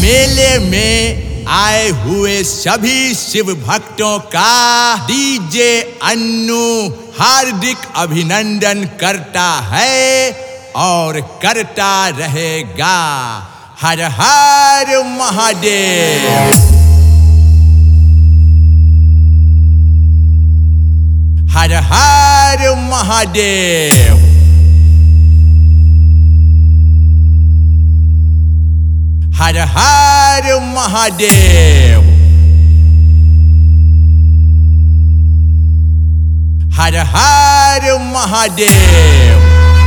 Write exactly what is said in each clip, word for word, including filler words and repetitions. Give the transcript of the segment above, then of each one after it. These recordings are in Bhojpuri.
मेले में आए हुए सभी शिव भक्तों का डीजे अन्नू हार्दिक अभिनंदन करता है और करता रहेगा। हर हर महादेव। हर हर महादेव। हर हर महादेव। हर हर महादेव।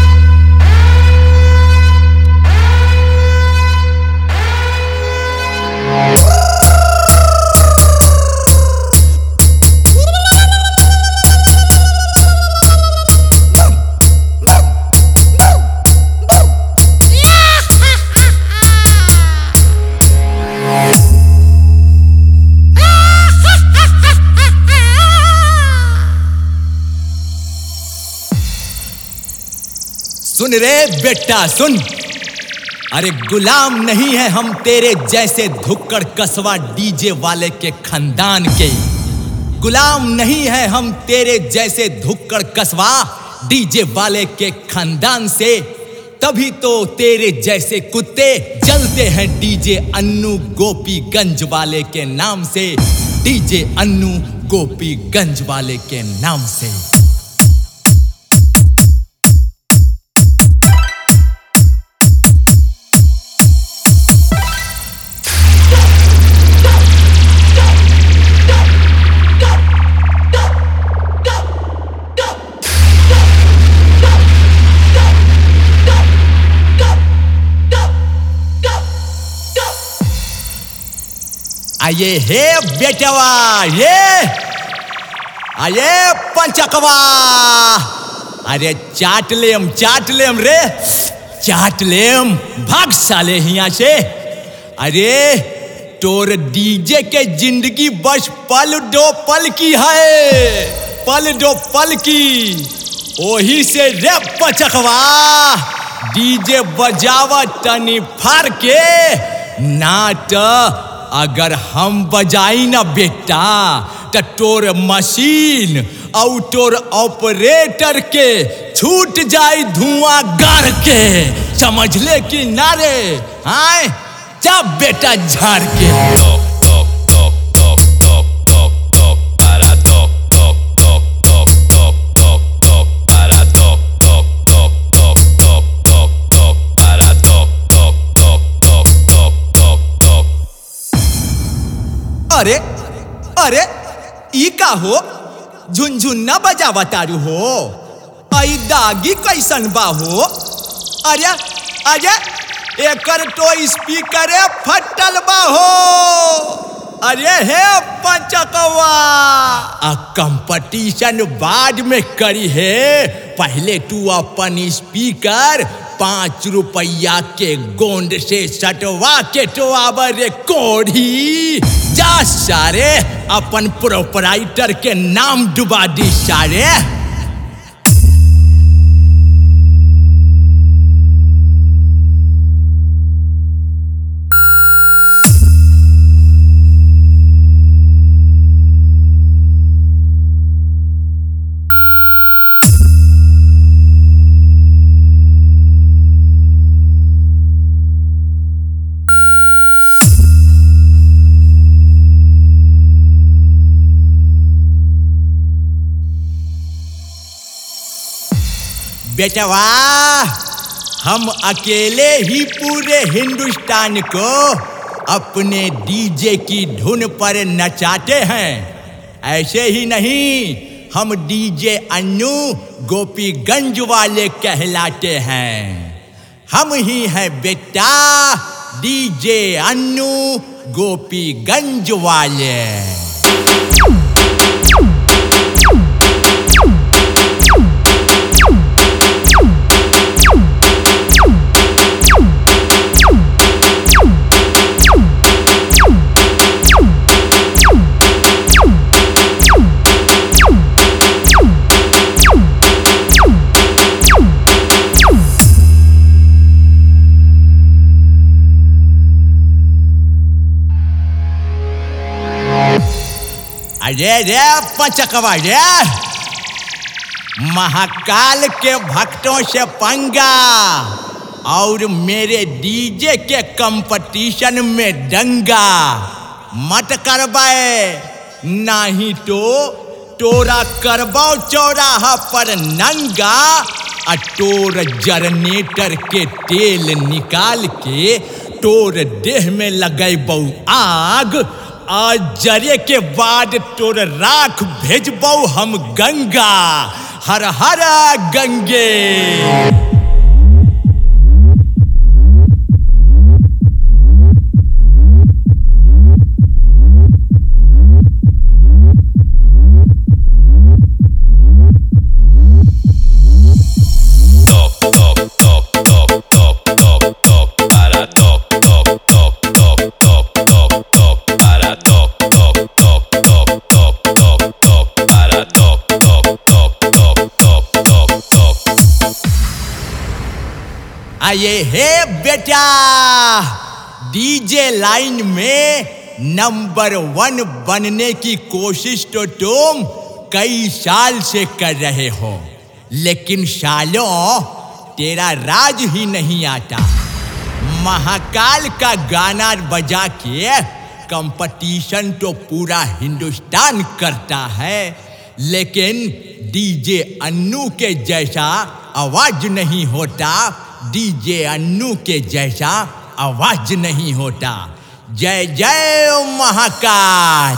सुन रे बेटा सुन, अरे गुलाम नहीं है हम तेरे जैसे धुक्कड़ कसवा डीजे वाले के खानदान के। गुलाम नहीं है हम तेरे जैसे धुक्कड़ कसवा डीजे वाले के खानदान से। तभी तो तेरे जैसे कुत्ते जलते हैं डीजे अन्नू गोपीगंज वाले के नाम से। डीजे अन्नू गोपीगंज वाले के नाम से। आये हे बेटवा, ये आये पंचकवा, अरे चाट लेम चाट लेम रे चाट लेम। भाग साले हिया से। अरे तोर डीजे के जिंदगी बस पल दो पल की है, पल दो पल की। ओही से रे पंचकवा डीजे बजावा तनी फार के। नाट अगर हम बजाई ना बेटा तो तोर मशीन और तोर ऑपरेटर के छूट जाई धुआं गाड़ के। समझ ले कि ना रे? आए जा बेटा झाड़ के। अरे अरे ई का हो? झुनझुन्ना बजावा तारू हो? आई दागी कैसन बा हो? अरे अरे एकर तो स्पीकर फटल बा हो। अरे हे पंचकवा, आ कंपटीशन बाद में करी है। पहले तू अपन स्पीकर पांच रुपया के गोंद से सटवा के तो आवर कोढ़ी। जा सारे अपन प्रोपराइटर के नाम डुबा दी सारे। बेटवा हम अकेले ही पूरे हिंदुस्तान को अपने डीजे की धुन पर नचाते हैं। ऐसे ही नहीं, हम डीजे अन्नू गोपीगंज वाले कहलाते हैं। हम ही हैं बेटा डीजे अन्नू गोपीगंज वाले। अरे रे पंचकवा रे, महाकाल के भक्तों से पंगा और मेरे डीजे के कंपटीशन में दंगा मत करवाए, नहीं तो तोरा करवाओ चौराहा पर नंगा, और तोर जनरेटर के तेल निकाल के तोर देह में लगेबौ आग, आज जरे के बाद तोर राख भेजबौ हम गंगा। हर हर गंगे। आये हे बेटा, डीजे लाइन में नंबर वन बनने की कोशिश तो तुम कई साल से कर रहे हो, लेकिन सालों तेरा राज ही नहीं आता। महाकाल का गाना बजा के कंपटीशन तो पूरा हिंदुस्तान करता है, लेकिन डीजे अन्नू के जैसा आवाज नहीं होता, डीजे अन्नू के जैसा आवाज नहीं होता। जय जय महाकाल,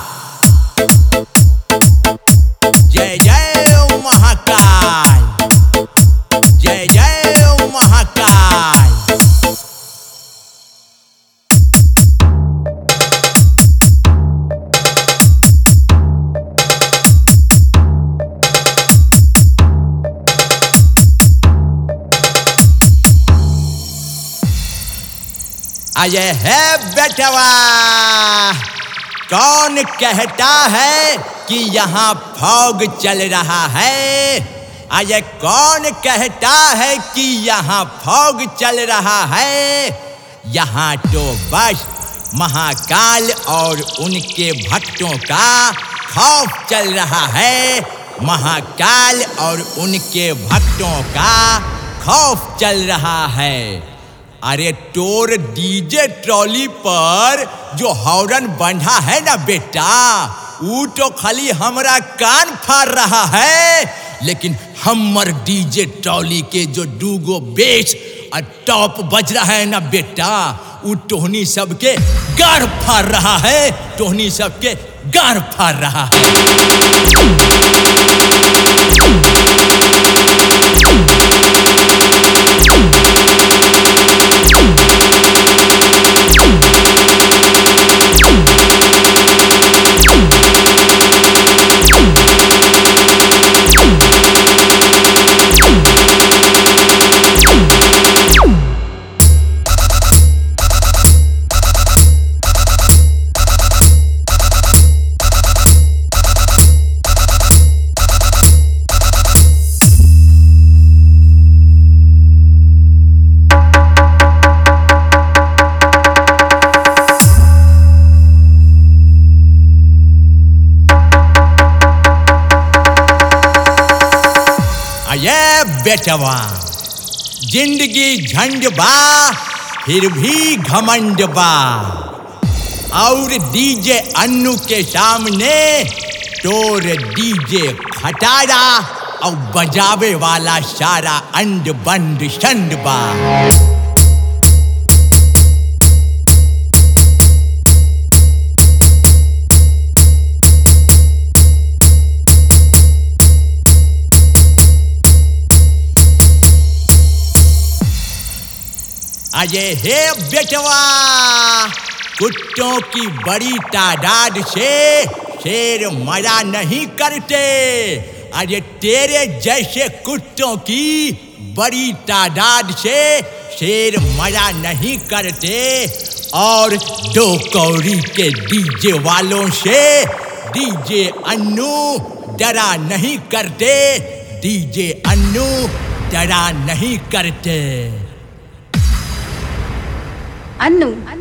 जय जय महाकाल, जय जय महाकाल। आये है बेटवा, कौन कहता है कि यहाँ फॉग चल रहा है? आये कौन कहता है कि यहाँ फॉग चल रहा है? यहाँ तो बस महाकाल और उनके भक्तों का खौफ चल रहा है। महाकाल और उनके भक्तों का खौफ चल रहा है। अरे तोर डीजे ट्रॉली पर जो हॉर्न बंधा है ना बेटा, वो तो खाली हमरा कान फाड़ रहा है, लेकिन हमर डीजे ट्रॉली के जो दूगो बेस और टॉप बज रहा है ना बेटा, वो तोहनी सबके गार फाड़ रहा है, तोहनी सबके गार फाड़ रहा है। बेटवा, जिंदगी झंड बा फिर भी घमंड बा, और डीजे अन्नू के सामने तोर डीजे खटारा और बजावे वाला सारा अंड बंड संड बा। अये हे बेटवा, कुत्तों की बड़ी तादाद से शेर मजा नहीं करते। अरे तेरे जैसे कुत्तों की बड़ी तादाद से शेर मजा नहीं करते, और दो कौड़ी के डीजे वालों से डीजे अन्नू डरा नहीं करते, डीजे अन्नू डरा नहीं करते। अन्नू